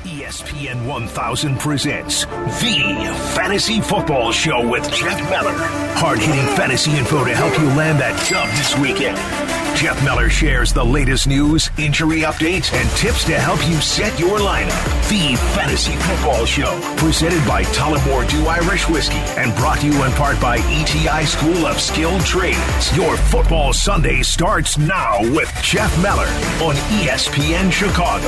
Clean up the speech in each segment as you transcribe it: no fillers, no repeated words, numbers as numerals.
ESPN 1000 presents The Fantasy Football Show with Jeff Meller. Hard-hitting fantasy info to help you land that dub this weekend. Jeff Meller shares the latest news, injury updates, and tips to help you set your lineup. The Fantasy Football Show, presented by Tullamore Dew Irish Whiskey and brought to you in part by ETI School of Skilled Trades. Your football Sunday starts now with Jeff Meller on ESPN Chicago.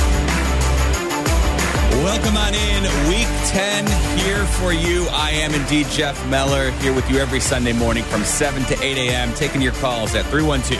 Welcome on in. Week 10 here for you. I am indeed Jeff Meller, here with you every Sunday morning from 7 to 8 a.m., taking your calls at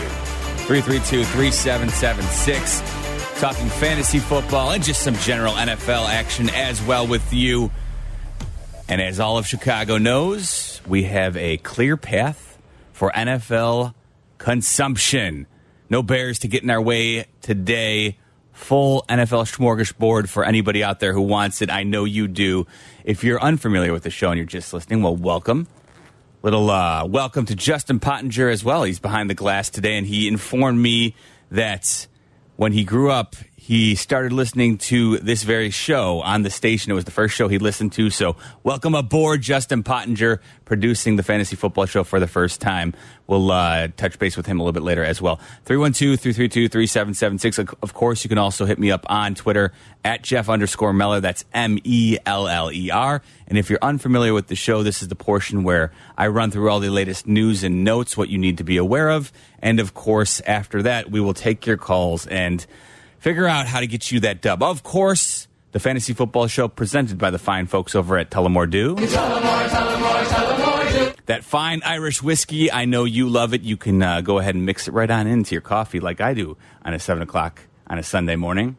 312-332-3776. Talking fantasy football and just some general NFL action as well with you. And as all of Chicago knows, we have a clear path for NFL consumption. No Bears to get in our way today. Full NFL smorgasbord for anybody out there who wants it. I know you do. If you're unfamiliar with the show and you're just listening, well, welcome. Little welcome to Justin Pottinger as well. He's behind the glass today, and he informed me that when he grew up, he started listening to this very show on the station. It was the first show he listened to. So welcome aboard, Justin Pottinger, producing the Fantasy Football Show for the first time. We'll touch base with him a little bit later as well. 312-332-3776. Of course, you can also hit me up on Twitter at Jeff_Meller. That's Meller. And if you're unfamiliar with the show, this is the portion where I run through all the latest news and notes, what you need to be aware of. And of course, after that, we will take your calls and figure out how to get you that dub. Of course, the Fantasy Football Show presented by the fine folks over at Tullamore Dew. Tullamore. That fine Irish whiskey, I know you love it. You can go ahead and mix it right on into your coffee like I do on a 7 o'clock on a Sunday morning.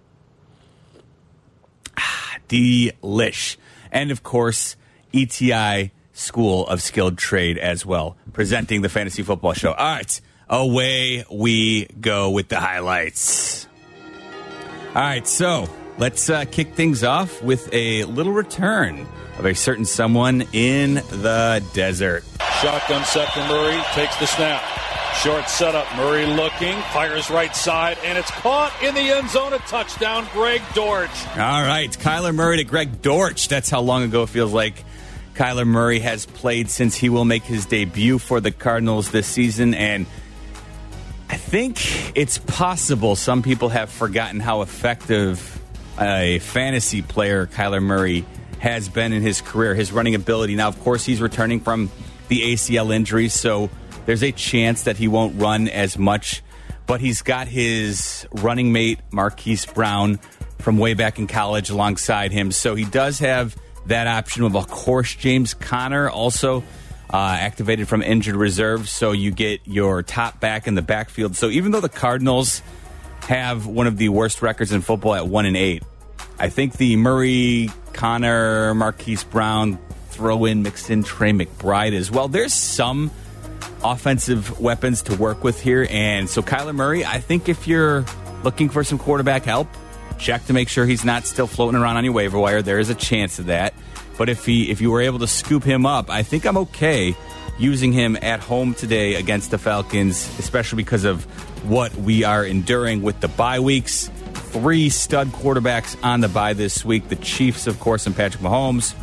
Delish. And of course, ETI School of Skilled Trade as well, presenting the Fantasy Football Show. All right, away we go with the highlights. All right, so let's kick things off with a little return of a certain someone in the desert. Shotgun set for Murray, takes the snap. Short setup, Murray looking, fires right side, and it's caught in the end zone. A touchdown, Greg Dortch. All right, Kyler Murray to Greg Dortch. That's how long ago it feels like Kyler Murray has played since he will make his debut for the Cardinals this season, and I think it's possible some people have forgotten how effective a fantasy player Kyler Murray has been in his career, his running ability. Now, of course, he's returning from the ACL injury, so there's a chance that he won't run as much, but he's got his running mate, Marquise Brown, from way back in college alongside him, so he does have that option. Of course, James Conner also activated from injured reserve, so you get your top back in the backfield. So even though the Cardinals have one of the worst records in football at 1-8, I think the Murray, Conner, Marquise Brown, mix in Trey McBride as well. There's some offensive weapons to work with here, and so Kyler Murray, I think if you're looking for some quarterback help, check to make sure he's not still floating around on your waiver wire. There is a chance of that. But if you were able to scoop him up, I think I'm okay using him at home today against the Falcons, especially because of what we are enduring with the bye weeks. 3 stud quarterbacks on the bye this week. The Chiefs, of course, and Patrick Mahomes.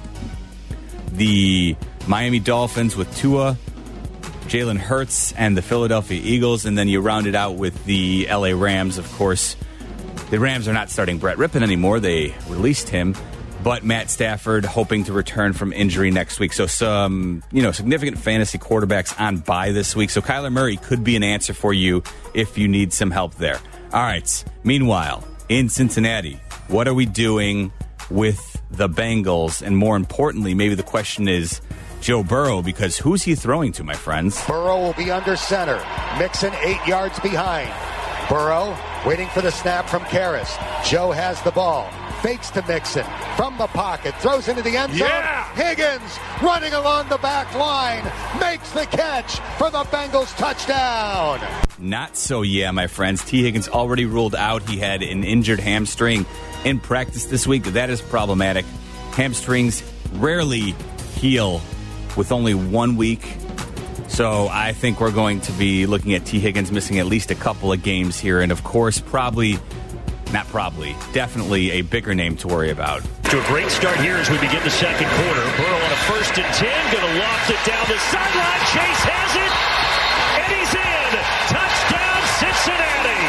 The Miami Dolphins with Tua, Jalen Hurts, and the Philadelphia Eagles. And then you round it out with the LA Rams, of course. The Rams are not starting Brett Rippon anymore. They released him. But Matt Stafford hoping to return from injury next week. So some, significant fantasy quarterbacks on bye this week. So Kyler Murray could be an answer for you if you need some help there. All right. Meanwhile, in Cincinnati, what are we doing with the Bengals? And more importantly, maybe the question is Joe Burrow, because who's he throwing to, my friends? Burrow will be under center. Mixon 8 yards behind. Burrow waiting for the snap from Karras. Joe has the ball. Fakes to Mixon from the pocket, throws into the end zone. Yeah! Higgins running along the back line, makes the catch for the Bengals touchdown. Not so, my friends. T. Higgins already ruled out. He had an injured hamstring in practice this week. That is problematic. Hamstrings rarely heal with only 1 week. So I think we're going to be looking at T. Higgins missing at least a couple of games here. And, of course, probably not probably, definitely a bigger name to worry about. To a great start here as we begin the second quarter. Burrow on a 1st and 10, going to loft it down the sideline. Chase has it, and he's in. Touchdown, Cincinnati.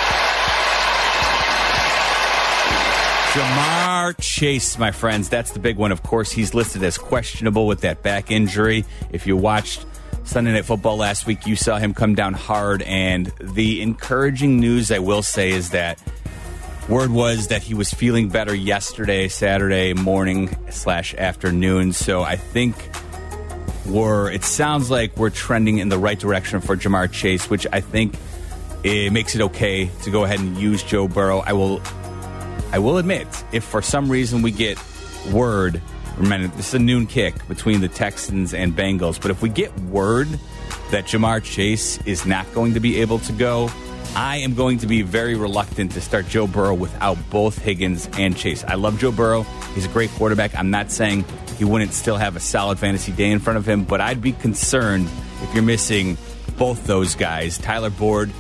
Ja'Marr Chase, my friends, that's the big one. Of course, he's listed as questionable with that back injury. If you watched Sunday Night Football last week, you saw him come down hard, and the encouraging news, I will say, is that word was that he was feeling better yesterday, Saturday morning / afternoon. So I think it sounds like we're trending in the right direction for Ja'Marr Chase, which I think it makes it okay to go ahead and use Joe Burrow. I will admit, if for some reason we get word, remember, this is a noon kick between the Texans and Bengals, but if we get word that Ja'Marr Chase is not going to be able to go, I am going to be very reluctant to start Joe Burrow without both Higgins and Chase. I love Joe Burrow. He's a great quarterback. I'm not saying he wouldn't still have a solid fantasy day in front of him, but I'd be concerned if you're missing both those guys. Tyler Boyd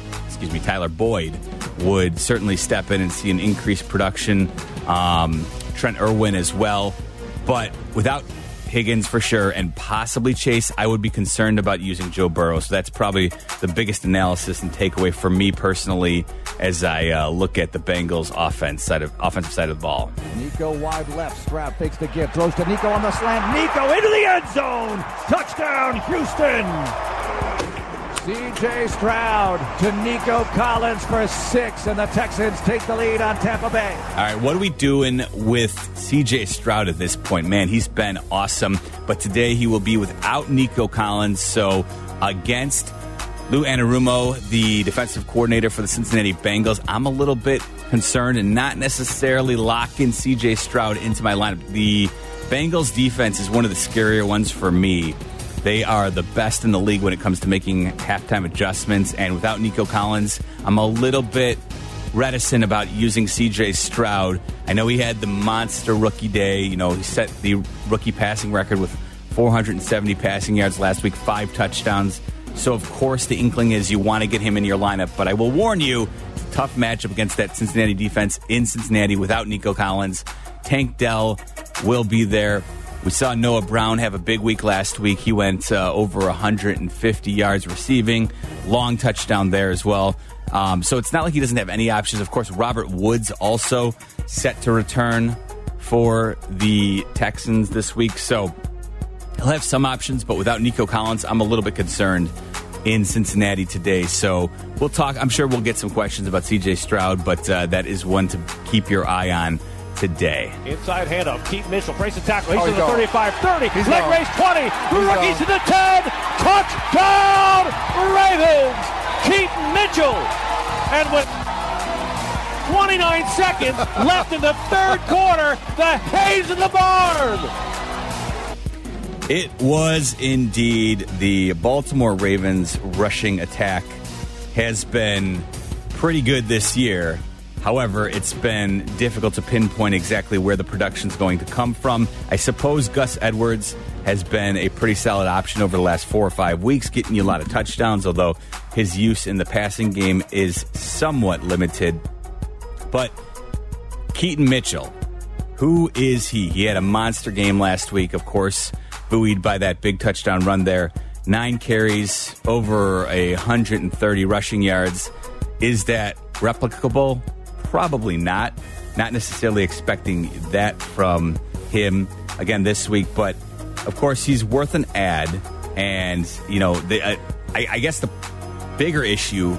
would certainly step in and see an increased production. Trent Irwin as well. But without Higgins for sure, and possibly Chase, I would be concerned about using Joe Burrow. So that's probably the biggest analysis and takeaway for me personally as I look at the Bengals offensive side of the ball. Nico wide left. Stroud fakes the give. Throws to Nico on the slant. Nico into the end zone. Touchdown, Houston. C.J. Stroud to Nico Collins for 6, and the Texans take the lead on Tampa Bay. All right, what are we doing with C.J. Stroud at this point? Man, he's been awesome, but today he will be without Nico Collins, so against Lou Anarumo, the defensive coordinator for the Cincinnati Bengals, I'm a little bit concerned and not necessarily locking C.J. Stroud into my lineup. The Bengals defense is one of the scarier ones for me. They are the best in the league when it comes to making halftime adjustments. And without Nico Collins, I'm a little bit reticent about using C.J. Stroud. I know he had the monster rookie day. You know, he set the rookie passing record with 470 passing yards last week, 5 touchdowns. So, of course, the inkling is you want to get him in your lineup. But I will warn you, it's a tough matchup against that Cincinnati defense in Cincinnati without Nico Collins. Tank Dell will be there. We saw Noah Brown have a big week last week. He went over 150 yards receiving. Long touchdown there as well. So it's not like he doesn't have any options. Of course, Robert Woods also set to return for the Texans this week. So he'll have some options, but without Nico Collins, I'm a little bit concerned in Cincinnati today. So we'll talk. I'm sure we'll get some questions about C.J. Stroud, but that is one to keep your eye on today. Inside handoff. Keaton Mitchell breaks the tackle. He's to the 35, 30. Leg raise 20. The rookie's to the 10. Touchdown, Ravens. Keaton Mitchell. And with 29 seconds left in the third quarter, the hay's in the barn. It was indeed. The Baltimore Ravens rushing attack has been pretty good this year. However, it's been difficult to pinpoint exactly where the production's going to come from. I suppose Gus Edwards has been a pretty solid option over the last 4 or 5 weeks, getting you a lot of touchdowns, although his use in the passing game is somewhat limited. But Keaton Mitchell, who is he? He had a monster game last week, of course, buoyed by that big touchdown run there. 9 carries, over 130 rushing yards. Is that replicable? Probably not. Not necessarily expecting that from him again this week, but of course he's worth an ad. And you know, I guess the bigger issue,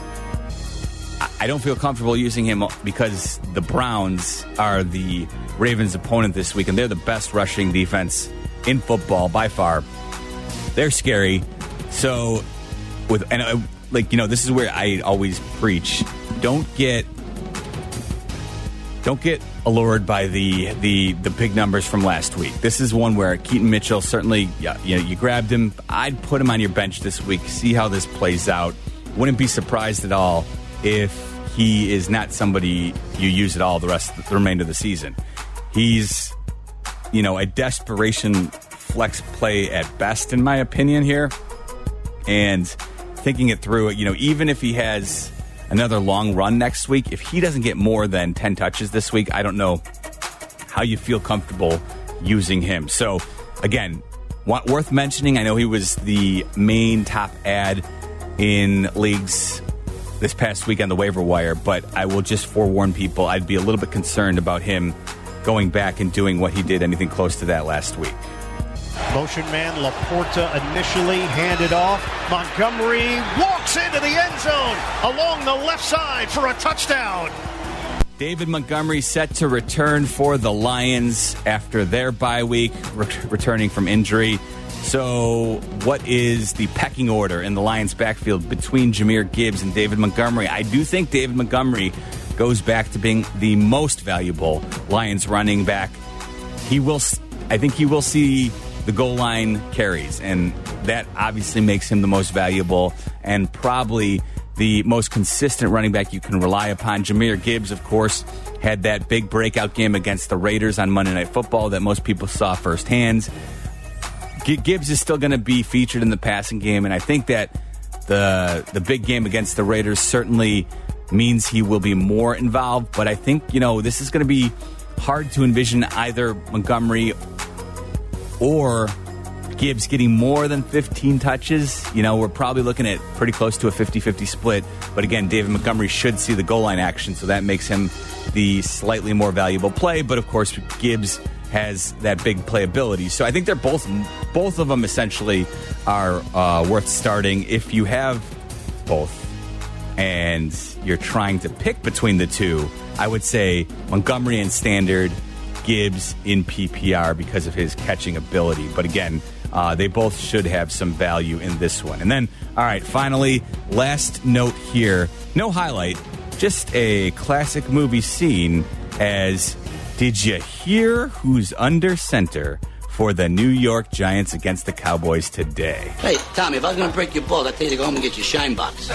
I don't feel comfortable using him because the Browns are the Ravens' opponent this week, and they're the best rushing defense in football by far. They're scary. So this is where I always preach: don't get allured by the big numbers from last week. This is one where Keaton Mitchell, certainly, you grabbed him. I'd put him on your bench this week, see how this plays out. Wouldn't be surprised at all if he is not somebody you use at all the remainder of the season. He's, a desperation flex play at best, in my opinion here. And thinking it through, even if he has another long run next week. If he doesn't get more than 10 touches this week, I don't know how you feel comfortable using him. So, again, worth mentioning, I know he was the main top ad in leagues this past week on the waiver wire, but I will just forewarn people, I'd be a little bit concerned about him going back and doing what he did, anything close to that last week. Motion man, Laporta initially handed off. Montgomery walks into the end zone along the left side for a touchdown. David Montgomery set to return for the Lions after their bye week, returning from injury. So what is the pecking order in the Lions backfield between Jahmyr Gibbs and David Montgomery? I do think David Montgomery goes back to being the most valuable Lions running back. I think he will see the goal line carries, and that obviously makes him the most valuable and probably the most consistent running back you can rely upon. Jahmyr Gibbs, of course, had that big breakout game against the Raiders on Monday Night Football that most people saw firsthand. Gibbs is still going to be featured in the passing game, and I think that the big game against the Raiders certainly means he will be more involved. But I think, this is going to be hard to envision either Montgomery or Gibbs getting more than 15 touches. We're probably looking at pretty close to a 50-50 split. But again, David Montgomery should see the goal line action, so that makes him the slightly more valuable play. But of course, Gibbs has that big playability. So I think they're both of them essentially are worth starting. If you have both and you're trying to pick between the two, I would say Montgomery in standard, Gibbs in PPR because of his catching ability. But again, they both should have some value in this one. And then, all right, finally, last note here. No highlight, just a classic movie scene as did you hear who's under center for the New York Giants against the Cowboys today? Hey, Tommy, if I was going to break your balls, I'd tell you to go home and get your shine box.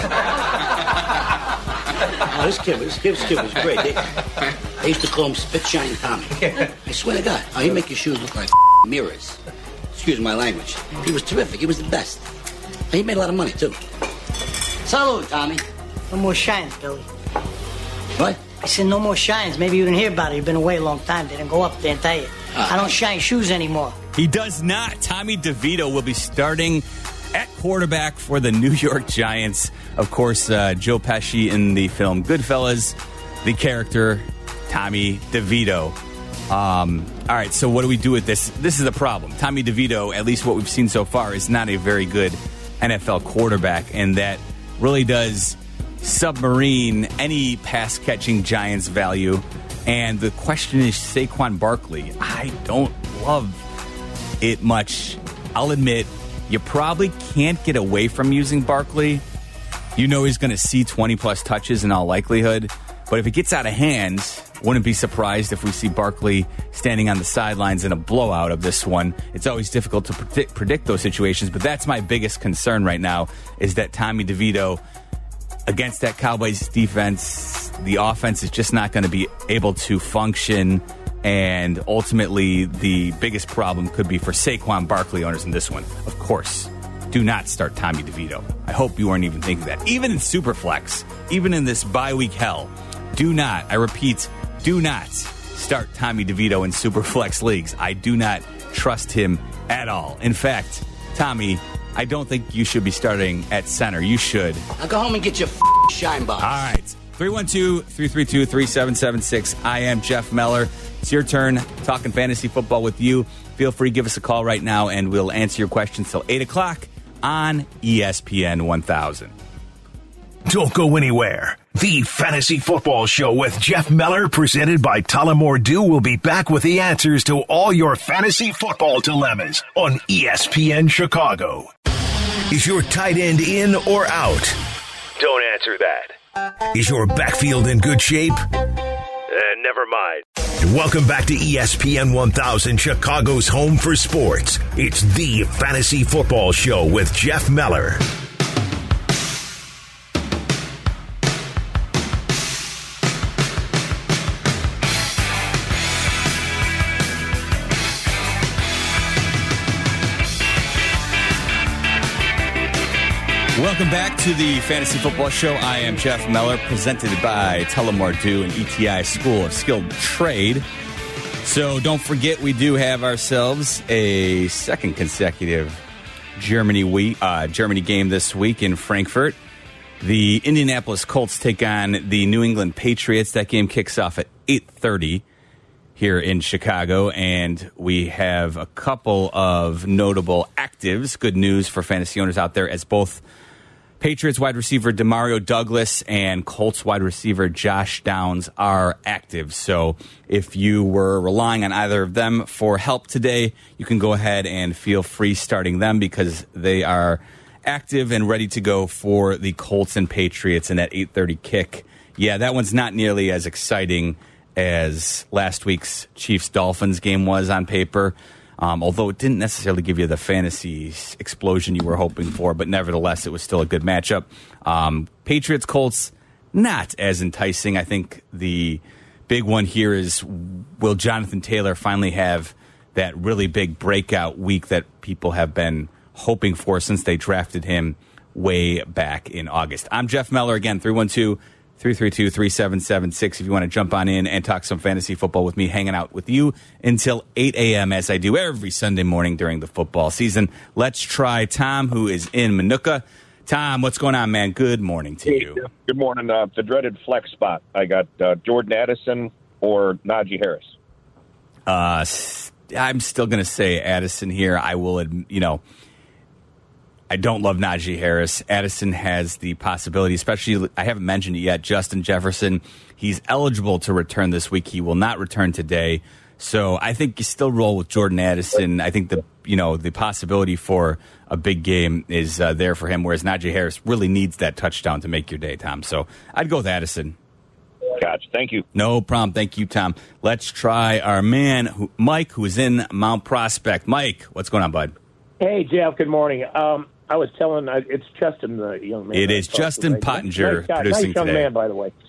Oh, this kid was great. They used to call him Spit Shine Tommy. I swear to God. Oh, he'd make your shoes look like mirrors. Excuse my language. He was terrific. He was the best. And he made a lot of money, too. Salud, Tommy. No more shines, Billy. What? I said no more shines. Maybe you didn't hear about it. You've been away a long time. They didn't go up there and tell you. I don't shine shoes anymore. He does not. Tommy DeVito will be starting at quarterback for the New York Giants. Of course, Joe Pesci in the film Goodfellas, the character Tommy DeVito. All right, so what do we do with this? This is the problem. Tommy DeVito, at least what we've seen so far, is not a very good NFL quarterback, and that really does submarine any pass-catching Giants value. And the question is Saquon Barkley. I don't love it much. I'll admit, you probably can't get away from using Barkley. You know he's going to see 20-plus touches in all likelihood. But if it gets out of hand, wouldn't be surprised if we see Barkley standing on the sidelines in a blowout of this one. It's always difficult to predict those situations, but that's my biggest concern right now is that Tommy DeVito, against that Cowboys defense, the offense is just not going to be able to function, and ultimately the biggest problem could be for Saquon Barkley owners in this one. Of course, do not start Tommy DeVito. I hope you weren't even thinking that. Even in Superflex, even in this bye-week hell, do not, I repeat, do not start Tommy DeVito in Superflex leagues. I do not trust him at all. In fact, Tommy, I don't think you should be starting at center. You should. I'll go home and get your shine box. All right. 312-332-3776. I am Jeff Meller. It's your turn talking fantasy football with you. Feel free to give us a call right now, and we'll answer your questions till 8 o'clock on ESPN 1000. Don't go anywhere. The Fantasy Football Show with Jeff Meller, presented by Tullamore Dew, will be back with the answers to all your fantasy football dilemmas on ESPN Chicago. Is your tight end in or out? Don't answer that. Is your backfield in good shape? Never mind. Welcome back to ESPN 1000, Chicago's home for sports. It's the Fantasy Football Show with Jeff Meller. Welcome back to the Fantasy Football Show. I am Jeff Meller, presented by Tullamore Dew and ETI School of Skilled Trade. So don't forget, we do have ourselves a second consecutive Germany game this week in Frankfurt. The Indianapolis Colts take on the New England Patriots. That game kicks off at 8:30 here in Chicago, and we have a couple of notable actives. Good news for fantasy owners out there, as both Patriots wide receiver Demario Douglas and Colts wide receiver Josh Downs are active. So if you were relying on either of them for help today, you can go ahead and feel free starting them because they are active and ready to go for the Colts and Patriots in that 8:30 kick. Yeah, that one's not nearly as exciting as last week's Chiefs-Dolphins game was on paper. Although it didn't necessarily give you the fantasy explosion you were hoping for, but nevertheless, it was still a good matchup. Patriots-Colts, not as enticing. I think the big one here is, will Jonathan Taylor finally have that really big breakout week that people have been hoping for since they drafted him way back in August? I'm Jeff Meller, again, 312-332-3776. If you want to jump on in and talk some fantasy football with me, hanging out with you until 8 a.m. as I do every Sunday morning during the football season. Let's try Tom, who is in Manuka. Tom, what's going on, man? Good morning to you. Good morning. The dreaded flex spot. I got Jordan Addison or Najee Harris. I'm still going to say Addison here. I will, I don't love Najee Harris. Addison has the possibility, especially, I haven't mentioned it yet, Justin Jefferson. He's eligible to return this week. He will not return today. So I think you still roll with Jordan Addison. I think the possibility for a big game is there for him, whereas Najee Harris really needs that touchdown to make your day, Tom. So I'd go with Addison. Gotcha. Thank you. No problem. Thank you, Tom. Let's try our man, Mike, who is in Mount Prospect. Mike, what's going on, bud? Hey, Jeff. Good morning. I was telling, it's Justin, the young man. It is Justin Pottinger producing nice young today. Man, by the way.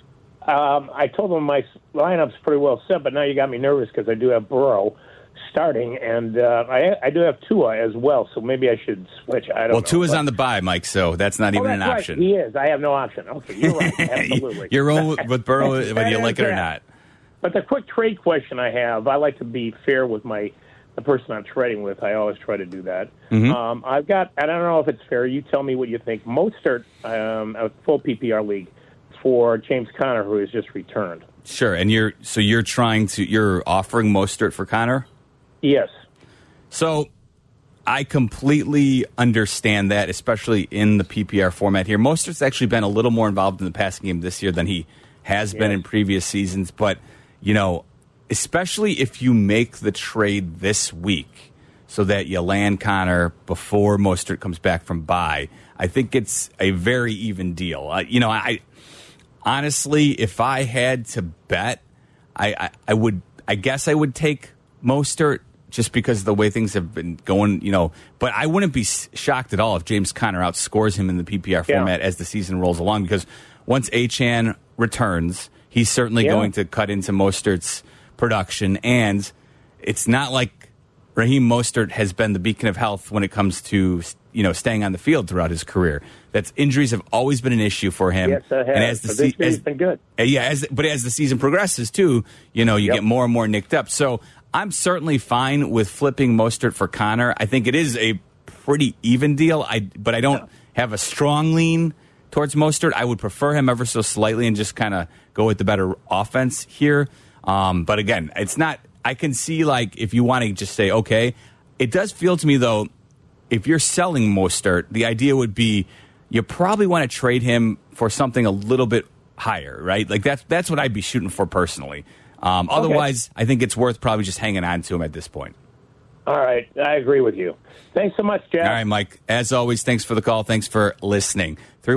I told him my lineup's pretty well set, but now you got me nervous because I do have Burrow starting, and I do have Tua as well, so maybe I should switch. I don't know. Well, Tua's on the bye, Mike, so that's not even an option. Right. He is. I have no option. Okay, you're right. Absolutely. You're rolling with Burrow whether you like it or not. But the quick trade question I have, I like to be fair with the person I'm trading with. I always try to do that. Mm-hmm. I've got, I don't know if it's fair. You tell me what you think. Mostert, a full PPR league for James Conner, who has just returned. Sure, and you're offering Mostert for Conner? Yes. So I completely understand that, especially in the PPR format here. Mostert's actually been a little more involved in the passing game this year than he has been in previous seasons, but especially if you make the trade this week so that you land Conner before Mostert comes back from bye, I think it's a very even deal. I honestly, if I had to bet, I guess I would take Mostert just because of the way things have been going, but I wouldn't be shocked at all if James Conner outscores him in the PPR format as the season rolls along, because once Achane returns, he's certainly going to cut into Mostert's production, and it's not like Raheem Mostert has been the beacon of health when it comes to staying on the field throughout his career. Injuries have always been an issue for him. Yes, it has. And as he's been good. But as the season progresses too, you get more and more nicked up. So I'm certainly fine with flipping Mostert for Conner. I think it is a pretty even deal. But I don't have a strong lean towards Mostert. I would prefer him ever so slightly and just kind of go with the better offense here. But again, it's not. I can see, if you want to just say, okay, it does feel to me, though, if you're selling Mostert, the idea would be you probably want to trade him for something a little bit higher, right? That's what I'd be shooting for personally. Otherwise, I think it's worth probably just hanging on to him at this point. All right. I agree with you. Thanks so much, Jeff. All right, Mike. As always, thanks for the call. Thanks for listening.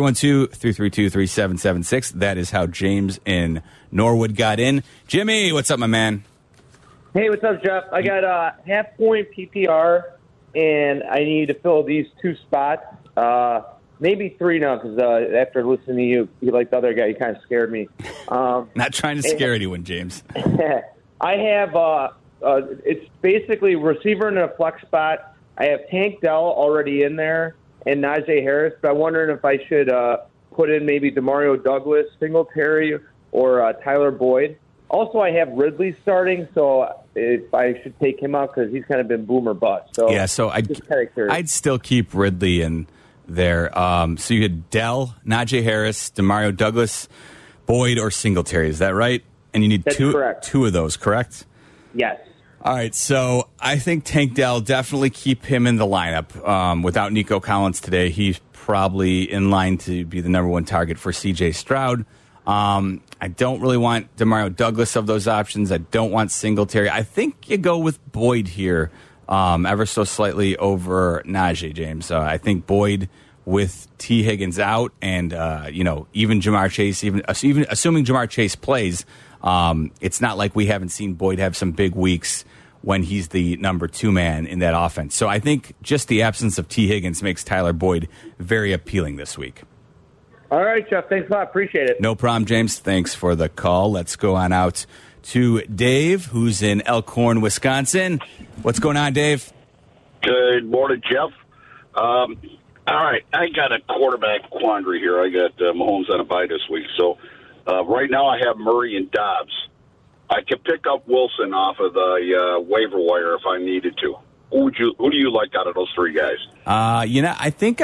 312-332-3776. That is how James in Norwood got in. Jimmy, what's up, my man? Hey, what's up, Jeff? I got a half-point PPR, and I need to fill these two spots. Maybe three now, because after listening to you like the other guy, you kind of scared me. Not trying to scare anyone, James. I have it's basically receiver in a flex spot. I have Tank Dell already in there, and Najee Harris, but I'm wondering if I should put in maybe Demario Douglas, Singletary, or Tyler Boyd. Also, I have Ridley starting, so if I should take him out because he's kind of been boom or bust. So yeah, so I'd still keep Ridley in there. So you had Dell, Najee Harris, Demario Douglas, Boyd, or Singletary. Is that right? And you need two of those, correct? Yes. All right, so I think Tank Dell, definitely keep him in the lineup. Without Nico Collins today, he's probably in line to be the number one target for C.J. Stroud. I don't really want Demario Douglas of those options. I don't want Singletary. I think you go with Boyd here, ever so slightly over Najee, James. I think Boyd with T. Higgins out and, even Jamar Chase, even assuming Jamar Chase plays, it's not like we haven't seen Boyd have some big weeks when he's the number 2 man in that offense. So I think just the absence of T. Higgins makes Tyler Boyd very appealing this week. All right, Jeff. Thanks a lot. Appreciate it. No problem, James. Thanks for the call. Let's go on out to Dave, who's in Elkhorn, Wisconsin. What's going on, Dave? Good morning, Jeff. All right, I got a quarterback quandary here. I got Mahomes on a bye this week. So right now I have Murray and Dobbs. I could pick up Wilson off of the waiver wire if I needed to. Who do you like out of those 3 guys? I think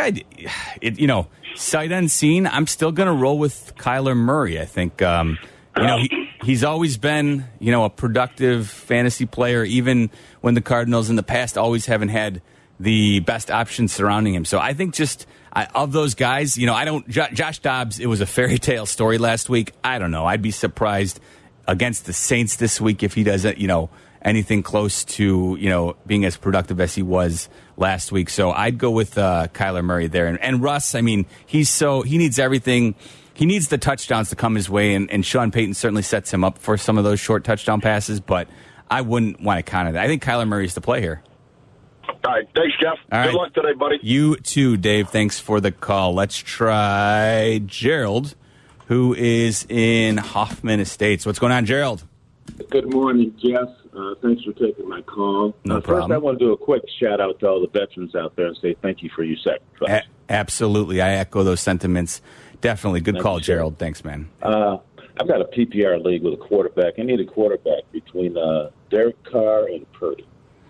sight unseen, I'm still going to roll with Kyler Murray. I think, he's always been, a productive fantasy player, even when the Cardinals in the past always haven't had the best options surrounding him. So I think of those guys, Josh Dobbs, it was a fairy tale story last week. I don't know. I'd be surprised against the Saints this week if he doesn't, anything close to, being as productive as he was last week. So I'd go with Kyler Murray there. And Russ, he needs everything. He needs the touchdowns to come his way, and Sean Payton certainly sets him up for some of those short touchdown passes, but I wouldn't want to count on that. I think Kyler Murray's the play here. All right. Thanks, Jeff. Good luck today, buddy. You too, Dave. Thanks for the call. Let's try Gerald, who is in Hoffman Estates. What's going on, Gerald? Good morning, Jeff. Thanks for taking my call. No problem. First, I want to do a quick shout-out to all the veterans out there and say thank you for your sacrifice. Absolutely. I echo those sentiments. Definitely. Good call, Gerald. Thanks, man. I've got a PPR league with a quarterback. I need a quarterback between Derek Carr and Purdy.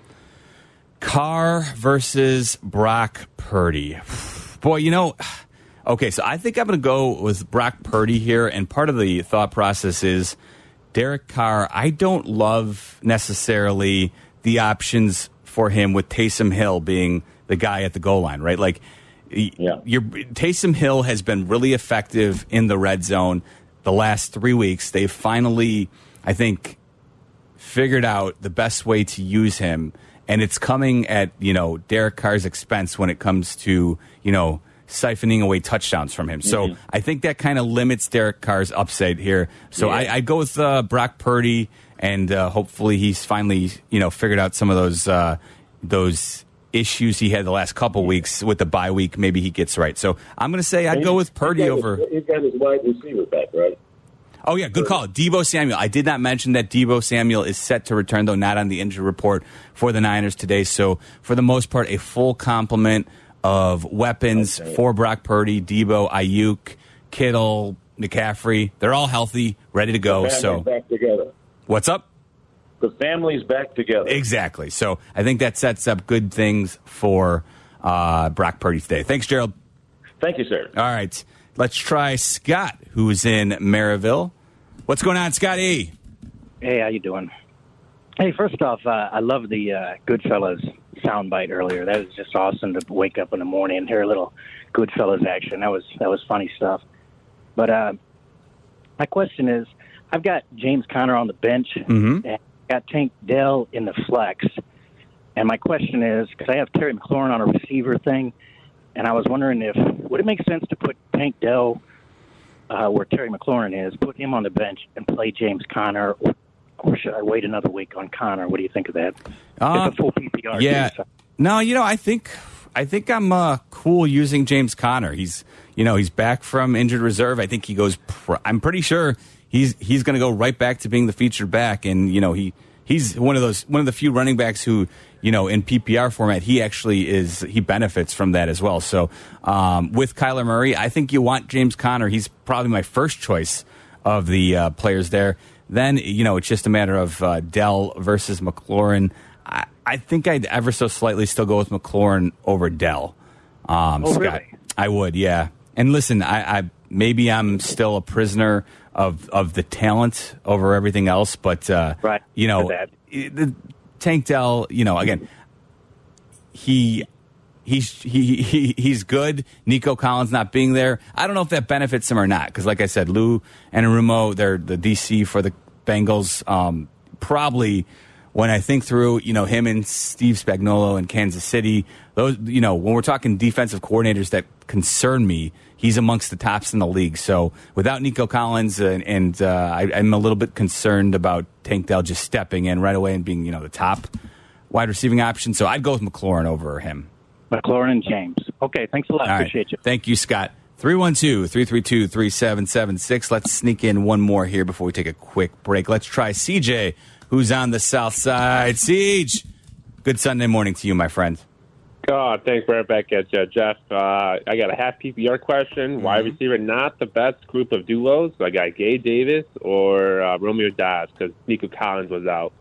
Carr versus Brock Purdy. Boy, okay, so I think I'm going to go with Brock Purdy here, and part of the thought process is Derek Carr, I don't love necessarily the options for him with Taysom Hill being the guy at the goal line, right? Like, Taysom Hill has been really effective in the red zone the last 3 weeks. They've finally, I think, figured out the best way to use him, and it's coming at, Derek Carr's expense when it comes to, siphoning away touchdowns from him. So I think that kind of limits Derek Carr's upside here. So I'd go with Brock Purdy, and hopefully he's finally, figured out some of those issues he had the last couple weeks with the bye week. Maybe he gets right. So I'm going to say I'd go with Purdy over. He's got his wide receiver back, right? Oh, yeah, good call. Deebo Samuel. I did not mention that Deebo Samuel is set to return, though not on the injury report for the Niners today. So for the most part, a full complement of weapons for Brock Purdy, Deebo, Ayuk, Kittle, McCaffrey. They're all healthy, ready to go. So back together. What's up? The family's back together. Exactly. So I think that sets up good things for Brock Purdy today. Thanks, Gerald. Thank you, sir. All right. Let's try Scott, who's in Maryville. What's going on, Scotty? Hey, how you doing? Hey, first off, I love the Goodfellas soundbite earlier. That was just awesome to wake up in the morning and hear a little Goodfellas action. That was funny stuff. But my question is, I've got James Conner on the bench, and I've got Tank Dell in the flex. And my question is, because I have Terry McLaurin on a receiver thing, and I was wondering would it make sense to put Tank Dell where Terry McLaurin is, put him on the bench and play James Conner, or should I wait another week on Conner? What do you think of that? It's a full PPR. Yeah. Too, so. No, I think I'm cool using James Conner. He's back from injured reserve. I think he goes. I'm pretty sure he's going to go right back to being the featured back, and he he's one of the few running backs who, in PPR format, he benefits from that as well. So with Kyler Murray, I think you want James Conner. He's probably my first choice of the players there. Then, it's just a matter of Dell versus McLaurin. I think I'd ever so slightly still go with McLaurin over Dell. Scott, really? I would, yeah. And listen, I maybe I'm still a prisoner of the talent over everything else, but right. The Tank Dell, again, he's good. Nico Collins not being there, I don't know if that benefits him or not. Because, like I said, Lou Anarumo, they're the DC for the Bengals. Probably, when I think through, him and Steve Spagnuolo in Kansas City, those, when we're talking defensive coordinators that concern me, he's amongst the tops in the league. So without Nico Collins, I'm a little bit concerned about Tank Dell just stepping in right away and being, the top wide receiving option. So I'd go with McLaurin over him. McLaurin and James. Okay, thanks a lot. All Appreciate right. you. Thank you, Scott. 312-332-3776. Let's sneak in one more here before we take a quick break. Let's try CJ, who's on the south side. Siege, good Sunday morning to you, my friend. Thanks. Right back at you, Jeff. I got a half PPR question. Mm-hmm. Wide receiver, not the best group of duos. I got Gabe Davis or Romeo Doubs because Nico Collins was out.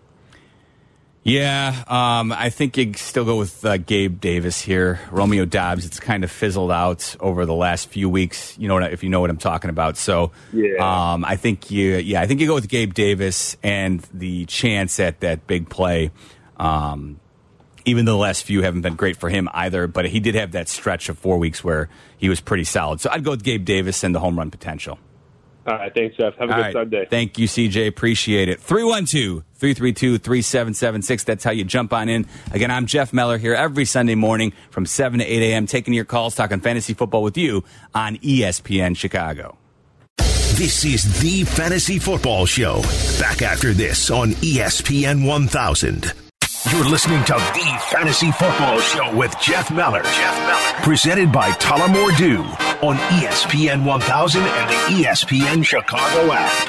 Yeah, I think you still go with Gabe Davis here. Romeo Doubs, it's kind of fizzled out over the last few weeks. If you know what I'm talking about. So, yeah. I think you go with Gabe Davis and the chance at that big play. Even though the last few haven't been great for him either, but he did have that stretch of 4 weeks where he was pretty solid. So I'd go with Gabe Davis and the home run potential. All right, thanks, Jeff. Have a good Sunday. Thank you, CJ. Appreciate it. 312-332-3776. That's how you jump on in. Again, I'm Jeff Meller here every Sunday morning from 7 to 8 a.m., taking your calls, talking fantasy football with you on ESPN Chicago. This is the Fantasy Football Show. Back after this on ESPN 1000. You're listening to the Fantasy Football Show with Jeff Meller. Presented by Tullamore Dew on ESPN 1000 and the ESPN Chicago app.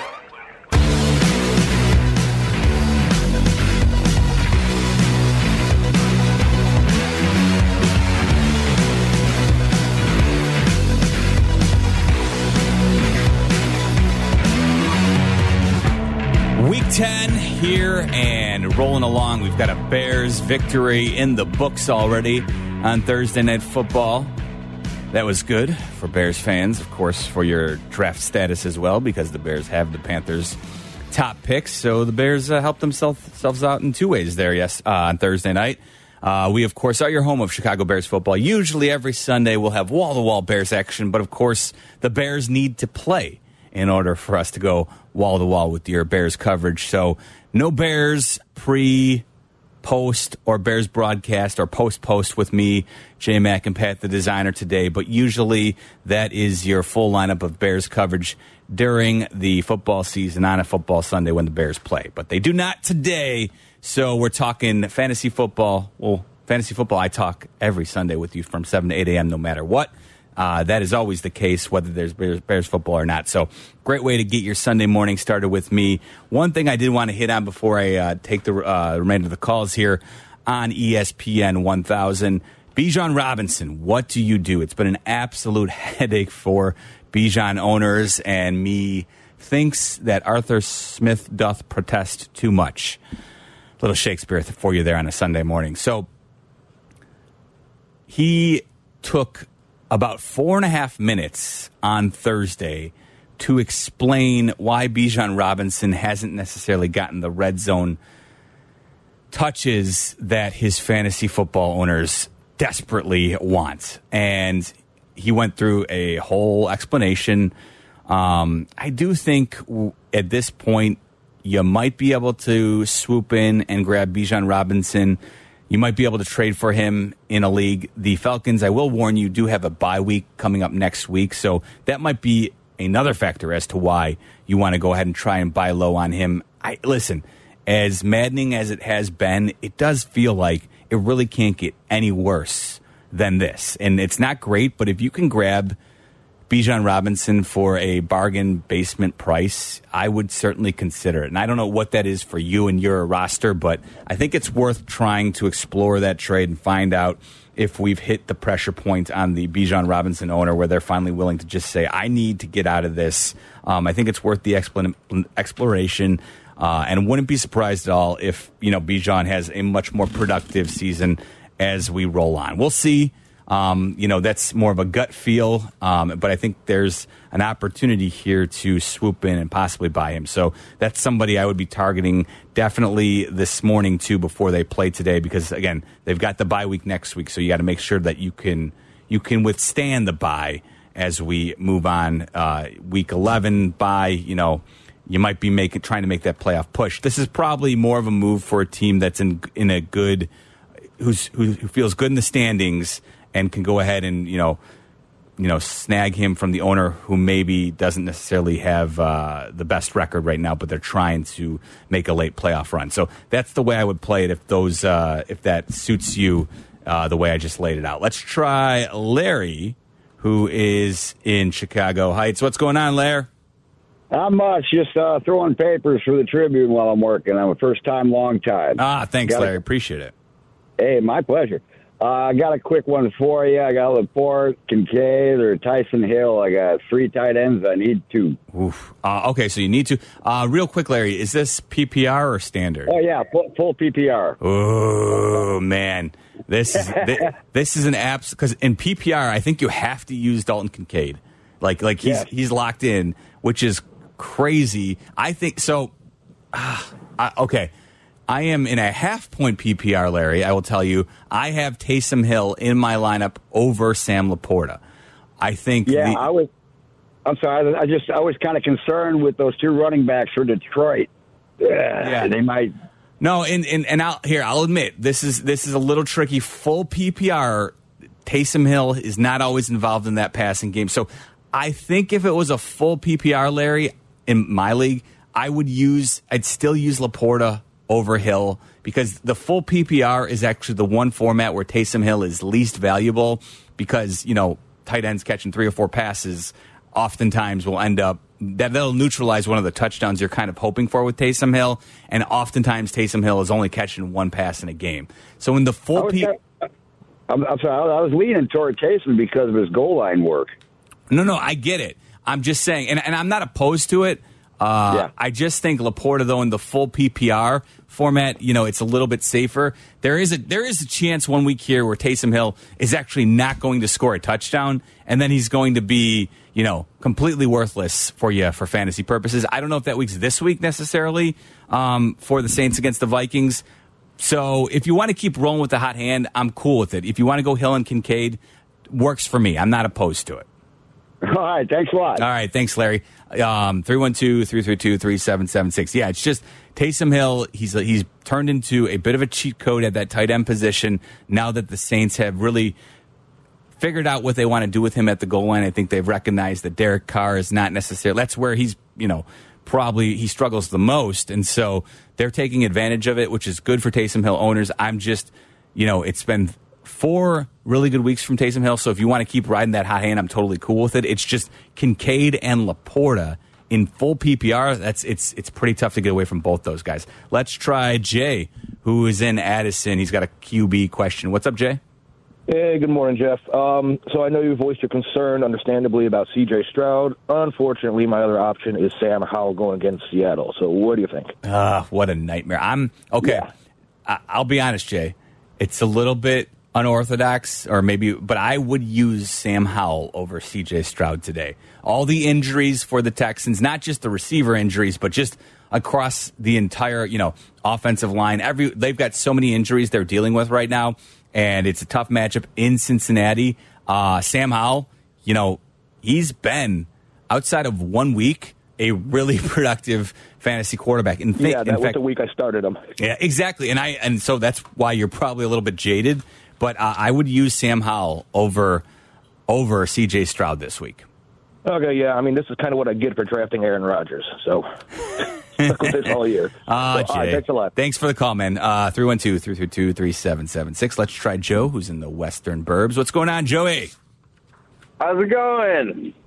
Week 10 here and rolling along. We've got a Bears victory in the books already on Thursday Night Football. That was good for Bears fans, of course, for your draft status as well, because the Bears have the Panthers' top picks. So the Bears helped themselves out in two ways there, on Thursday night. We, of course, are your home of Chicago Bears football. Usually every Sunday we'll have wall-to-wall Bears action, but, of course, the Bears need to play in order for us to go wall-to-wall with your Bears coverage. So no Bears pre-post or Bears broadcast or post-post with me, J-Mac and Pat, the designer, today. But usually that is your full lineup of Bears coverage during the football season on a football Sunday when the Bears play. But they do not today, so we're talking fantasy football. Well, fantasy football I talk every Sunday with you from 7 to 8 a.m. no matter what. That is always the case, whether there's Bears football or not. So, great way to get your Sunday morning started with me. One thing I did want to hit on before I take the remainder of the calls here on ESPN 1000. Bijan Robinson, what do you do? It's been an absolute headache for Bijan owners, and me thinks that Arthur Smith doth protest too much. Little Shakespeare for you there on a Sunday morning. So, he took about 4.5 minutes on Thursday to explain why Bijan Robinson hasn't necessarily gotten the red zone touches that his fantasy football owners desperately want. And he went through a whole explanation. I do think at this point you might be able to swoop in and grab Bijan Robinson. You might be able to trade for him in a league. The Falcons, I will warn you, do have a bye week coming up next week, so that might be another factor as to why you want to go ahead and try and buy low on him. Listen, as maddening as it has been, it does feel like it really can't get any worse than this. And it's not great, but if you can grab Bijan Robinson for a bargain basement price, I would certainly consider it. And I don't know what that is for you and your roster, but I think it's worth trying to explore that trade and find out if we've hit the pressure point on the Bijan Robinson owner where they're finally willing to just say, I need to get out of this. I think it's worth the exploration. And wouldn't be surprised at all if, Bijan has a much more productive season as we roll on. We'll see. That's more of a gut feel, but I think there's an opportunity here to swoop in and possibly buy him. So that's somebody I would be targeting definitely this morning, too, before they play today, because, again, they've got the bye week next week, so you got to make sure that you can withstand the bye as we move on. Week 11 bye, you might be trying to make that playoff push. This is probably more of a move for a team that's in a good, who feels good in the standings and can go ahead and, snag him from the owner who maybe doesn't necessarily have the best record right now, but they're trying to make a late playoff run. So that's the way I would play it if that suits you the way I just laid it out. Let's try Larry, who is in Chicago Heights. What's going on, Larry? Not much. Just throwing papers for the Tribune while I'm working. I'm a first-time, long-time. Thanks, Larry. Appreciate it. Hey, my pleasure. I got a quick one for you. I got Laporte, Kincaid, or Tyson Hill. I got 3 tight ends. I need 2. Oof. Okay, so you need to. Real quick, Larry, is this PPR or standard? Oh, yeah, full PPR. Oh, man. This is an app, because in PPR, I think you have to use Dalton Kincaid. Like he's locked in, which is crazy. I think so. Okay. I am in a half-point PPR, Larry. I will tell you, I have Taysom Hill in my lineup over Sam Laporta. I think. Yeah, I'm sorry. I was kind of concerned with those 2 running backs for Detroit. Yeah, they might. No, and I'll admit this is a little tricky. Full PPR, Taysom Hill is not always involved in that passing game. So I think if it was a full PPR, Larry, in my league, I'd still use Laporta over Hill, because the full PPR is actually the one format where Taysom Hill is least valuable, because, tight ends catching 3 or 4 passes oftentimes will end up, they'll neutralize one of the touchdowns you're kind of hoping for with Taysom Hill, and oftentimes Taysom Hill is only catching 1 pass in a game. So in the full I'm sorry, I was leaning toward Taysom because of his goal line work. No, I get it. I'm just saying, and I'm not opposed to it. I just think Laporta, though, in the full PPR format, it's a little bit safer. There is a chance one week here where Taysom Hill is actually not going to score a touchdown, and then he's going to be, completely worthless for you for fantasy purposes. I don't know if that week's this week necessarily for the Saints against the Vikings. So if you want to keep rolling with the hot hand, I'm cool with it. If you want to go Hill and Kincaid, works for me. I'm not opposed to it. All right, thanks a lot. All right, thanks, Larry. 312-332-3776. Yeah, it's just Taysom Hill. He's turned into a bit of a cheat code at that tight end position now that the Saints have really figured out what they want to do with him at the goal line. I think they've recognized that Derek Carr is not necessarily. That's where he's, probably he struggles the most, and so they're taking advantage of it, which is good for Taysom Hill owners. I'm just, it's been 4 really good weeks from Taysom Hill, so if you want to keep riding that hot hand, I'm totally cool with it. It's just Kincaid and Laporta in full PPR. It's pretty tough to get away from both those guys. Let's try Jay, who is in Addison. He's got a QB question. What's up, Jay? Hey, good morning, Jeff. So I know you voiced your concern, understandably, about C.J. Stroud. Unfortunately, my other option is Sam Howell going against Seattle. So what do you think? What a nightmare. Okay. Yeah. I'll be honest, Jay. It's a little bit unorthodox, but I would use Sam Howell over C.J. Stroud today. All the injuries for the Texans, not just the receiver injuries, but just across the entire, offensive line. They've got so many injuries they're dealing with right now, and it's a tough matchup in Cincinnati. Sam Howell, he's been, outside of 1 week, a really productive fantasy quarterback. Was the week I started him. Yeah, exactly. And so that's why you're probably a little bit jaded. But I would use Sam Howell over C.J. Stroud this week. Okay, yeah. I mean, this is kind of what I get for drafting Aaron Rodgers. So stuck with this all year. Jay, thanks a lot. Thanks for the call, man. 312-332-3776. Let's try Joe, who's in the Western Burbs. What's going on, Joey? How's it going?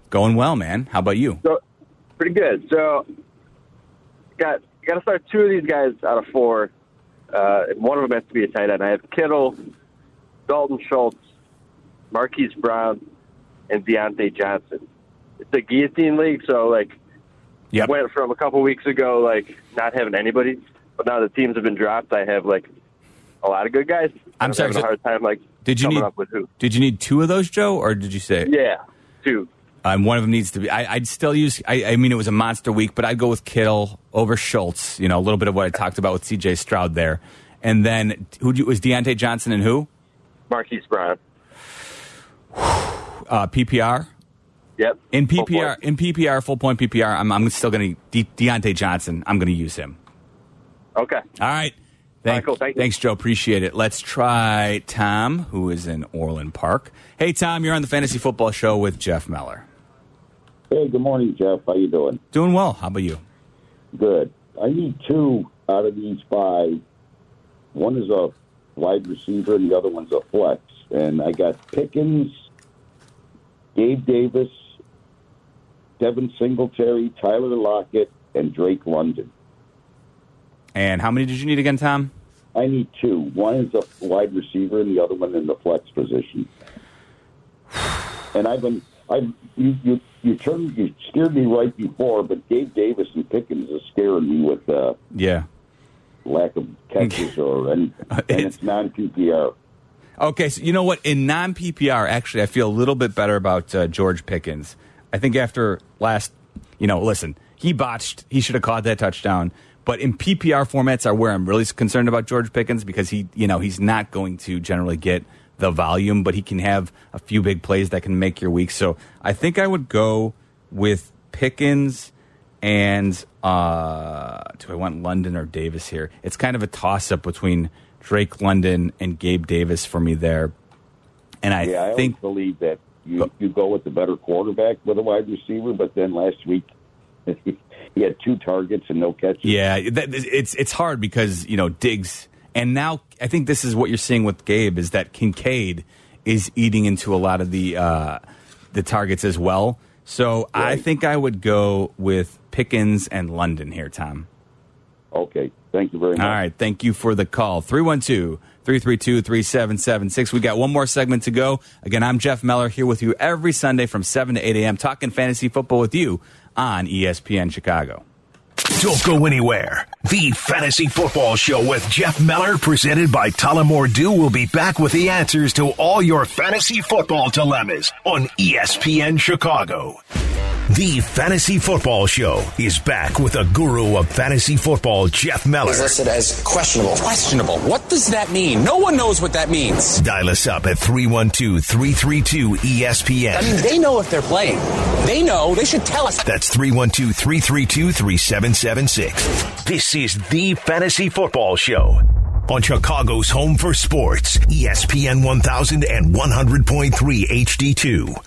Going well, man. How about you? So, pretty good. So, got to start 2 of these guys out of 4. One of them has to be a tight end. I have Kittle, Dalton Schultz, Marquise Brown, and Deontay Johnson. It's a guillotine league, so Yep. went from a couple weeks ago not having anybody, but now the teams have been dropped. I have a lot of good guys. I'm sorry. having a hard time coming up with who. Did you need 2 of those, Joe, or did you say? Yeah, 2. One of them needs to be. I'd still use. I mean, it was a monster week, but I'd go with Kittle over Schultz. A little bit of what I talked about with C.J. Stroud there, and then was Deontay Johnson and who? Marquise Brown. PPR. Yep. In PPR, full point PPR. I'm still going to Deontay Johnson. I'm going to use him. Okay. All right. Cool. Thank you. Thanks, Joe. Appreciate it. Let's try Tom, who is in Orland Park. Hey, Tom, you're on the Fantasy Football Show with Jeff Meller. Hey, good morning, Jeff. How you doing? Doing well. How about you? Good. I need 2 out of these 5. One is a wide receiver, and the other one's a flex. And I got Pickens, Gabe Davis, Devin Singletary, Tyler Lockett, and Drake London. And how many did you need again, Tom? I need 2. One is a wide receiver, and the other one in the flex position. And you scared me right before, but Gabe Davis and Pickens is scaring me with lack of catches or and it's non-PPR. Okay, so you know what? In non-PPR, actually, I feel a little bit better about George Pickens. I think after last, listen, he botched. He should have caught that touchdown. But in PPR formats are where I'm really concerned about George Pickens because he's not going to generally get the volume, but he can have a few big plays that can make your week. So I think I would go with Pickens and do I want London or Davis here? It's kind of a toss-up between Drake London and Gabe Davis for me there. And I think believe that you go with the better quarterback with a wide receiver, but then last week he had 2 targets and no catches. Yeah, it's hard because, Diggs, and now I think this is what you're seeing with Gabe is that Kincaid is eating into a lot of the targets as well. So right. I think I would go with Pickens and London here, Tom. Okay. Thank you very much. All right. Thank you for the call. 312-332-3776. We got one more segment to go. Again, I'm Jeff Meller here with you every Sunday from 7 to 8 a.m. talking fantasy football with you on ESPN Chicago. Don't go anywhere. The Fantasy Football Show with Jeff Meller, presented by Tullamore Dew, will be back with the answers to all your fantasy football dilemmas on ESPN Chicago. The Fantasy Football Show is back with a guru of fantasy football, Jeff Meller. He's listed as questionable. Questionable. What does that mean? No one knows what that means. Dial us up at 312-332-ESPN. I mean, they know if they're playing. They know. They should tell us. That's 312-332-3776. This is the Fantasy Football Show on Chicago's home for sports, ESPN 1000 and 100.3 HD2.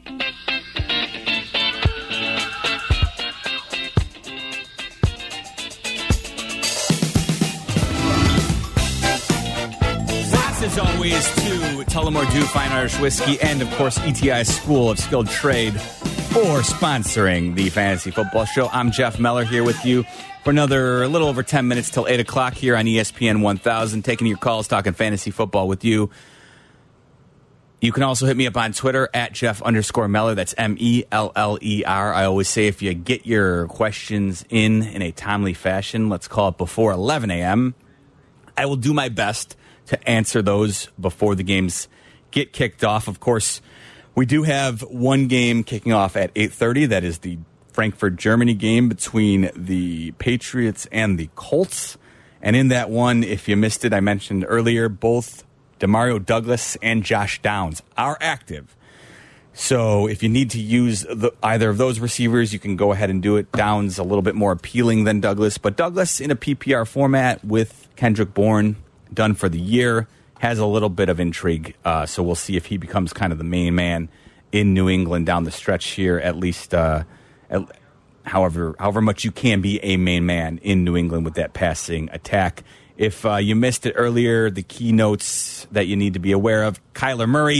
As always, to Tullamore Dew Fine Irish Whiskey and, of course, ETI School of Skilled Trade for sponsoring the Fantasy Football Show. I'm Jeff Meller here with you for another a little over 10 minutes till 8 o'clock here on ESPN 1000, taking your calls, talking fantasy football with you. You can also hit me up on Twitter at Jeff_Meller. That's MELLER. I always say if you get your questions in a timely fashion, let's call it before 11 a.m., I will do my best to answer those before the games get kicked off. Of course, we do have one game kicking off at 8:30. That is the Frankfurt, Germany game between the Patriots and the Colts. And in that one, if you missed it, I mentioned earlier, both Demario Douglas and Josh Downs are active. So if you need to use either of those receivers, you can go ahead and do it. Downs a little bit more appealing than Douglas, but Douglas in a PPR format with Kendrick Bourne done for the year has a little bit of intrigue. So we'll see if he becomes kind of the main man in New England down the stretch here, at least however much you can be a main man in New England with that passing attack. If you missed it earlier, the key notes that you need to be aware of: Kyler Murray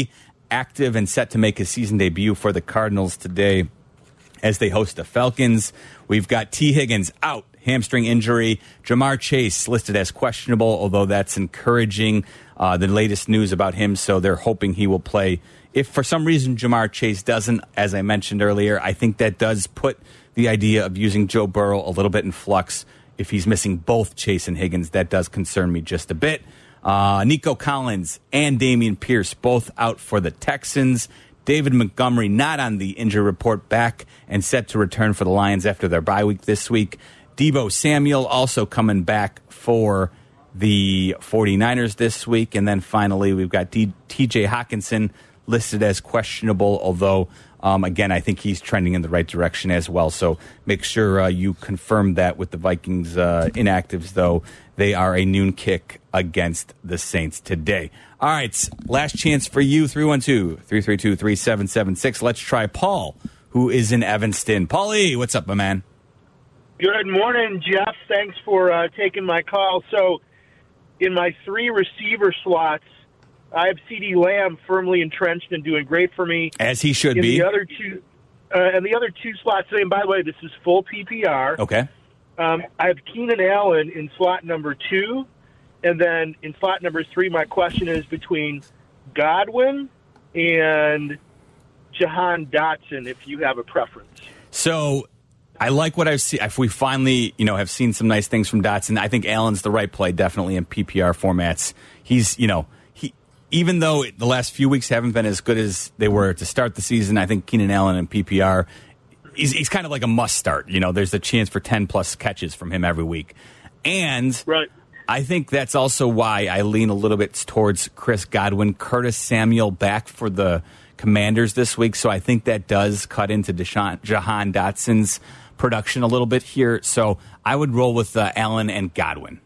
active and set to make his season debut for the Cardinals today as they host the Falcons. We've got T. Higgins out, hamstring injury. Jamar Chase listed as questionable, although that's encouraging, the latest news about him, so they're hoping he will play. If for some reason Jamar Chase doesn't, as I mentioned earlier, I think that does put the idea of using Joe Burrow a little bit in flux. If he's missing both Chase and Higgins, that does concern me just a bit. Nico Collins and Dameon Pierce both out for the Texans. David Montgomery not on the injury report, back and set to return for the Lions after their bye week this week. Deebo Samuel also coming back for the 49ers this week. And then finally, we've got TJ Hawkinson listed as questionable, although, again, I think he's trending in the right direction as well. So make sure you confirm that with the Vikings inactives, though. They are a noon kick against the Saints today. All right, last chance for you, 312-332-3776. Let's try Paul, who is in Evanston. Paulie, what's up, my man? Good morning, Jeff. Thanks for taking my call. So in my 3 receiver slots, I have CeeDee Lamb firmly entrenched and doing great for me. As he should be. The other two, and the other 2 slots, and by the way, this is full PPR. Okay. I have Keenan Allen in slot number 2, and then in slot number 3, my question is between Godwin and Jahan Dotson, if you have a preference. So I like what I've seen. If we finally, have seen some nice things from Dotson, I think Allen's the right play, definitely in PPR formats. He's, even though the last few weeks haven't been as good as they were to start the season, I think Keenan Allen in PPR, he's kind of like a must start. There's a chance for 10-plus catches from him every week. And right. I think that's also why I lean a little bit towards Chris Godwin. Curtis Samuel back for the Commanders this week, so I think that does cut into Jahan Dotson's production a little bit here. So I would roll with Allen and Godwin.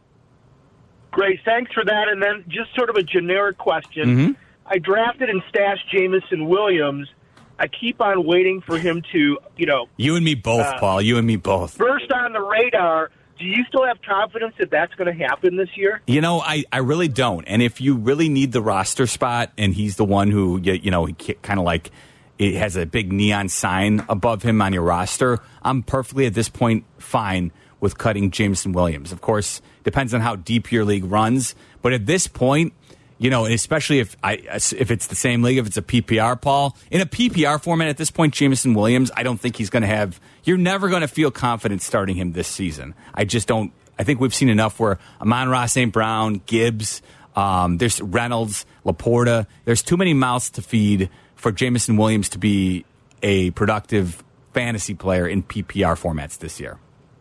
Great, thanks for that. And then just sort of a generic question. Mm-hmm. I drafted and stashed Jameson Williams. I keep on waiting for him to, You and me both, Paul. You and me both. Burst on the radar. Do you still have confidence that that's going to happen this year? I really don't. And if you really need the roster spot, and he's the one who, he kind of like it has a big neon sign above him on your roster, I'm perfectly at this point fine with cutting Jameson Williams. Of course, depends on how deep your league runs. But at this point, and especially if it's the same league, if it's a PPR, Paul, in a PPR format at this point, Jameson Williams, I don't think he's going to have. You're never going to feel confident starting him this season. I just don't. I think we've seen enough where Amon-Ra St. Brown, Gibbs, there's Reynolds, Laporta. There's too many mouths to feed for Jameson Williams to be a productive fantasy player in PPR formats this year.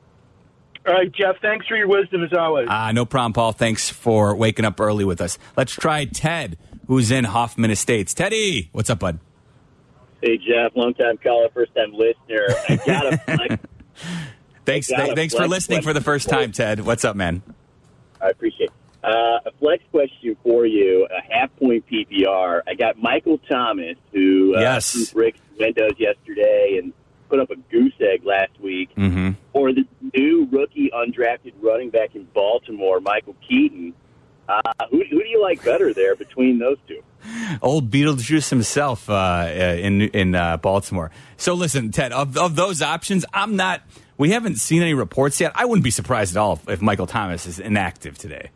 All right, Jeff, thanks for your wisdom as always. No problem, Paul. Thanks for waking up early with us. Let's try Ted, who's in Hoffman Estates. Teddy, what's up, bud? Hey, Jeff, long-time caller, first-time listener. I got a flex. Thanks for listening for the first time, Ted. What's up, man? I appreciate it. A flex question for you, a half-point PPR. I got Michael Thomas, who threw bricks windows yesterday and put up a goose egg last week, or the new rookie undrafted running back in Baltimore, Michael Keaton. Who do you like better there between those two? Old Beetlejuice himself in Baltimore. So listen, Ted, of those options, we haven't seen any reports yet. I wouldn't be surprised at all if Michael Thomas is inactive today.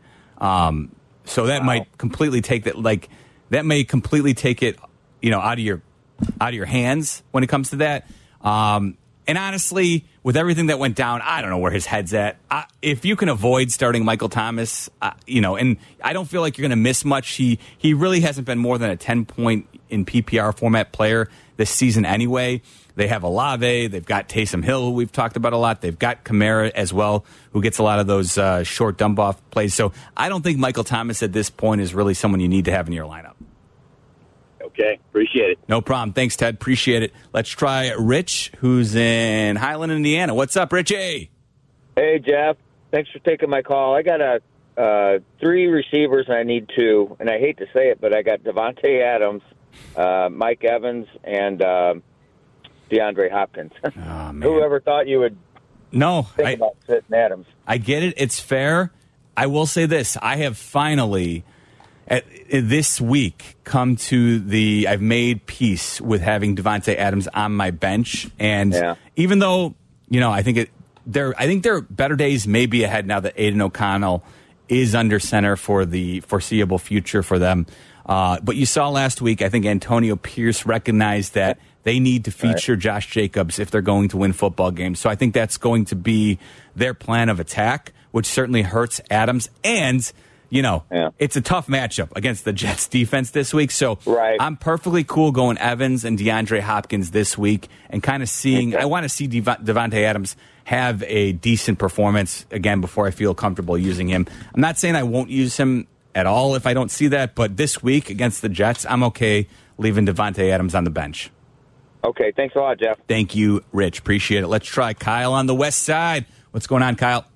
So that might completely take that. Like that may completely take it, out of your hands when it comes to that. And honestly, with everything that went down, I don't know where his head's at. If you can avoid starting Michael Thomas, and I don't feel like you're going to miss much. He really hasn't been more than a 10-point in PPR format player this season anyway. They have Olave. They've got Taysom Hill, who we've talked about a lot. They've got Kamara as well, who gets a lot of those short dump-off plays. So I don't think Michael Thomas at this point is really someone you need to have in your lineup. Okay, appreciate it. No problem. Thanks, Ted. Appreciate it. Let's try Rich, who's in Highland, Indiana. What's up, Richie? Hey, Jeff. Thanks for taking my call. I got 3 receivers, and I need 2. And I hate to say it, but I got Devontae Adams, Mike Evans, and DeAndre Hopkins. Oh, man. Whoever thought you would think about sitting Adams? I get it. It's fair. I will say this. I have finally this week come to I've made peace with having Davante Adams on my bench, and even though I think their better days may be ahead now that Aiden O'Connell is under center for the foreseeable future for them. But you saw last week, I think Antonio Pierce recognized that they need to feature Josh Jacobs if they're going to win football games. So I think that's going to be their plan of attack, which certainly hurts Adams. And, it's a tough matchup against the Jets defense this week. So I'm perfectly cool going Evans and DeAndre Hopkins this week and kind of seeing, I want to see Davante Adams have a decent performance again before I feel comfortable using him. I'm not saying I won't use him at all if I don't see that, but this week against the Jets, I'm okay leaving Davante Adams on the bench. Okay, thanks a lot, Jeff. Thank you, Rich. Appreciate it. Let's try Kyle on the west side. What's going on, Kyle?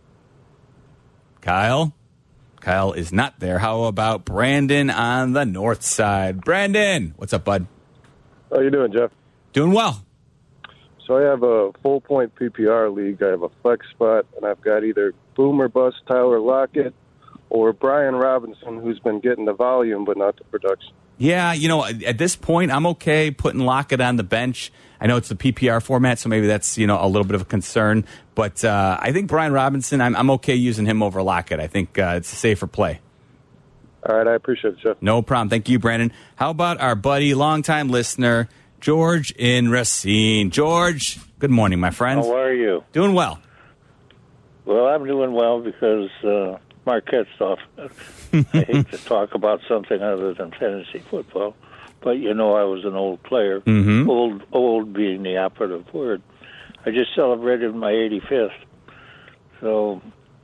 Kyle is not there. How about Brandon on the north side? Brandon, what's up, bud? How you doing, Jeff? Doing well. So I have a full-point PPR league. I have a flex spot, and I've got either boom or bust Tyler Lockett or Brian Robinson, who's been getting the volume but not the production. Yeah, at this point, I'm okay putting Lockett on the bench. I know it's the PPR format, so maybe that's, a little bit of a concern. But I think Brian Robinson, I'm okay using him over Lockett. I think it's a safer play. All right, I appreciate it, Jeff. No problem. Thank you, Brandon. How about our buddy, longtime listener, George in Racine? George, good morning, my friend. How are you? Doing well. Well, I'm doing well because Marquette's off. I hate to talk about something other than fantasy football, but I was an old player. Mm-hmm. Old being the operative word. I just celebrated my 85th. So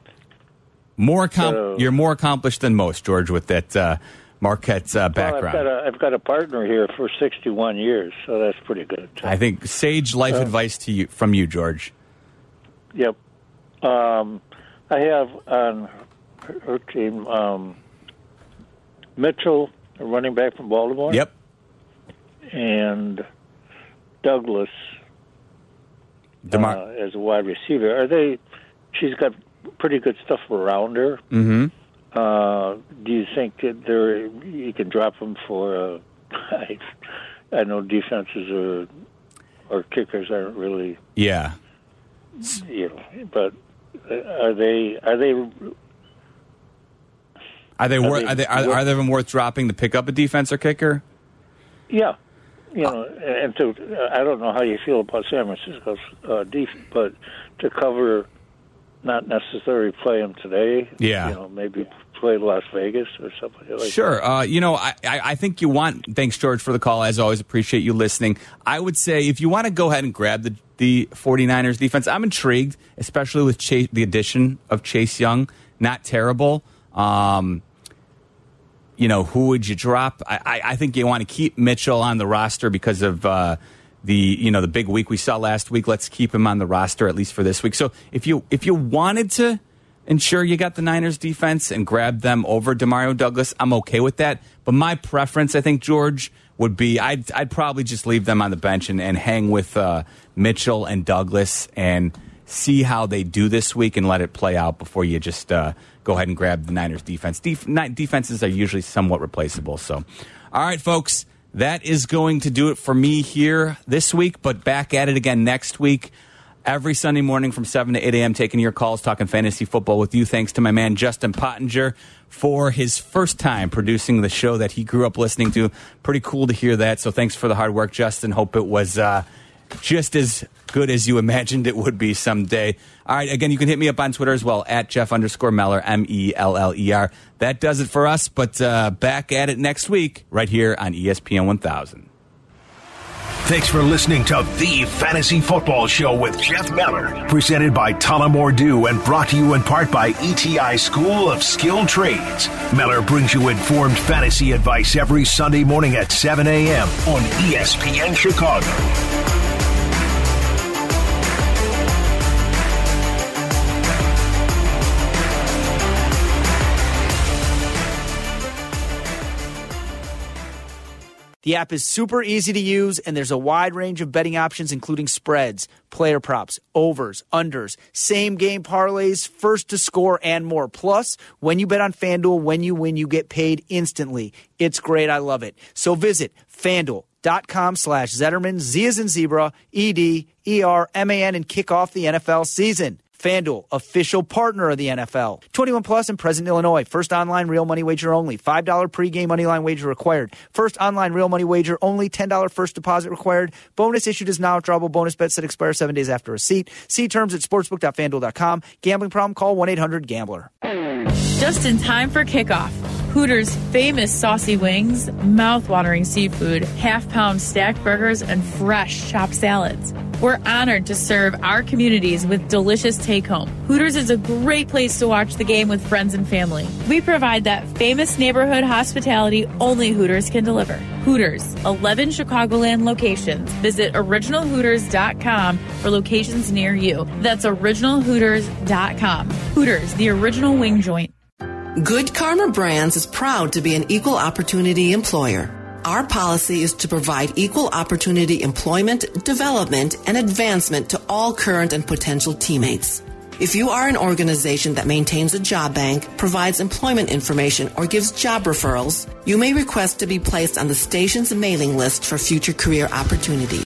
you're more accomplished than most, George, with that Marquette's background. Well, I've got a partner here for 61 years, so that's pretty good. I think sage life advice from you, George. Yep. I have on her team Mitchell, a running back from Baltimore. Yep. And Douglas as a wide receiver. She's got pretty good stuff around her. Mm-hmm. Do you think that you can drop them for? I know defenses or kickers aren't really. Yeah. But are they? Are they even worth dropping to pick up a defense or kicker? Yeah. And I don't know how you feel about San Francisco's defense, but to cover, not necessarily play them today. Yeah. Maybe play Las Vegas or something like that. Sure. I think you want, thanks, George, for the call. As always, appreciate you listening. I would say if you want to go ahead and grab the 49ers defense, I'm intrigued, especially with the addition of Chase Young. Not terrible. Who would you drop? I think you want to keep Mitchell on the roster because of the big week we saw last week. Let's keep him on the roster at least for this week. So if you wanted to ensure you got the Niners defense and grab them over Demario Douglas, I'm okay with that. But my preference, I think, George, would be I'd probably just leave them on the bench and hang with Mitchell and Douglas and see how they do this week and let it play out before you just go ahead and grab the Niners defense. Defenses are usually somewhat replaceable. So, all right, folks, that is going to do it for me here this week, but back at it again next week. Every Sunday morning from 7 to 8 a.m., taking your calls, talking fantasy football with you. Thanks to my man, Justin Pottinger, for his first time producing the show that he grew up listening to. Pretty cool to hear that. So thanks for the hard work, Justin. Hope it was just as good as you imagined it would be someday. All right, again, you can hit me up on Twitter as well, at Jeff_Meller, MELLER. That does it for us, but back at it next week right here on ESPN 1000. Thanks for listening to The Fantasy Football Show with Jeff Meller, presented by Tullamore Dew and brought to you in part by ETI School of Skilled Trades. Meller brings you informed fantasy advice every Sunday morning at 7 a.m. on ESPN Chicago. The app is super easy to use, and there's a wide range of betting options, including spreads, player props, overs, unders, same-game parlays, first to score, and more. Plus, when you bet on FanDuel, when you win, you get paid instantly. It's great. I love it. So visit FanDuel.com/Zetterman, Z as in zebra, EDERMAN, and kick off the NFL season. FanDuel, official partner of the NFL. 21 plus in present Illinois. First online real money wager only. $5 pregame moneyline wager required. First online real money wager only. $10 first deposit required. Bonus issued is now withdrawable bonus bets that expire 7 days after receipt. See terms at sportsbook.fanduel.com. Gambling problem? Call 1-800-GAMBLER. Just in time for kickoff. Hooters' famous saucy wings, mouth-watering seafood, half-pound stacked burgers, and fresh chopped salads. We're honored to serve our communities with delicious take-home. Hooters is a great place to watch the game with friends and family. We provide that famous neighborhood hospitality only Hooters can deliver. Hooters, 11 Chicagoland locations. Visit originalhooters.com for locations near you. That's originalhooters.com. Hooters, the original wing joint. Good Karma Brands is proud to be an equal opportunity employer. Our policy is to provide equal opportunity employment, development, and advancement to all current and potential teammates. If you are an organization that maintains a job bank, provides employment information, or gives job referrals, you may request to be placed on the station's mailing list for future career opportunities.